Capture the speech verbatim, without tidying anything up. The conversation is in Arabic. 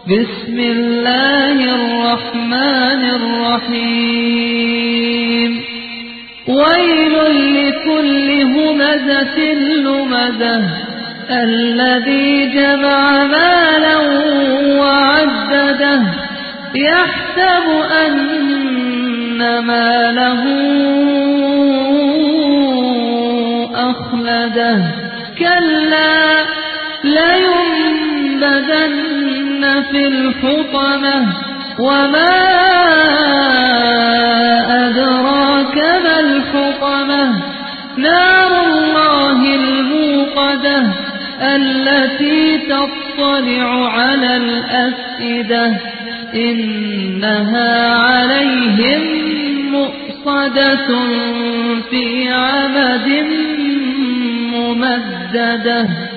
بسم الله الرحمن الرحيم ويل لكل همزة لمزة الذي جمع مالا وعدده يحسب أن ماله أخلده كلا لينبذن في الحطمة وما أدراك ما الحطمة نار الله الموقدة التي تطلع على الأفئدة إنها عليهم مؤصدة في عمد ممددة.